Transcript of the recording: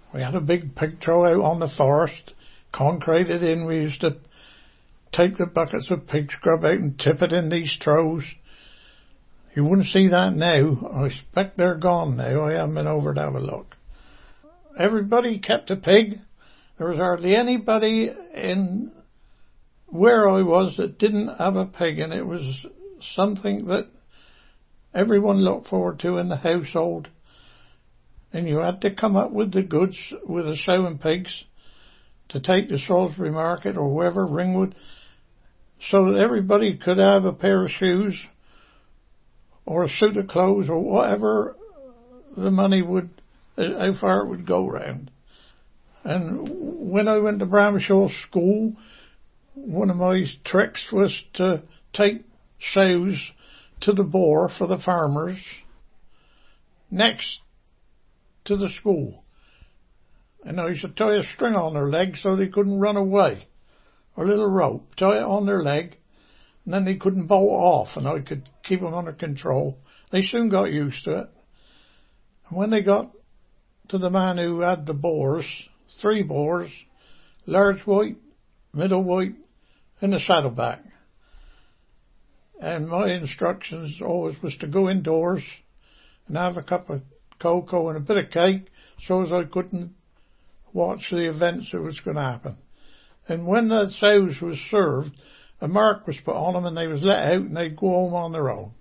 We had a big pig trough out on the forest, concreted in. We used to take the buckets of pig scrub out and tip it in these troughs. You wouldn't see that now. I expect they're gone now. I haven't been over to have a look. Everybody kept a pig. There was hardly anybody in where I was that didn't have a pig, and it was something that everyone looked forward to in the household. And you had to come up with the goods with the sow and pigs to take to Salisbury Market or wherever, Ringwood, so that everybody could have a pair of shoes or a suit of clothes or whatever the money would, how far it would go round. And when I went to Bramshaw School, one of my tricks was to take sows to the boar for the farmers next to the school. And I used to tie a string on their leg so they couldn't run away. Or a little rope, tie it on their leg, and then they couldn't bolt off, and I could keep them under control. They soon got used to it. And when they got to the man who had the boars, 3 boars, large white, middle white, and a saddleback. And my instructions always was to go indoors and have a cup of cocoa and a bit of cake so as I couldn't watch the events that was going to happen. And when the sows was served, a mark was put on them and they was let out and they'd go home on their own.